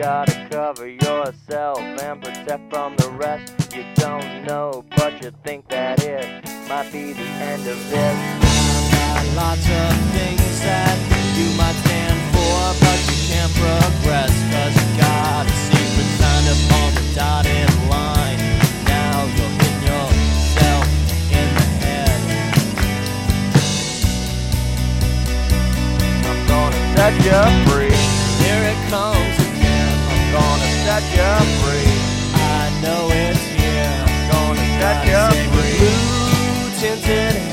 gotta cover yourself and protect from the rest. You don't know, but you think that it might be the end of this. Got lots of things that you might stand for, but you can't progress, cause you got a secret signed up on the dotted line. Now you're hitting yourself in the head. I'm gonna set you free. Here it comes again. I'm gonna set you free. I know it's here. I'm gonna set you free. Blue tinted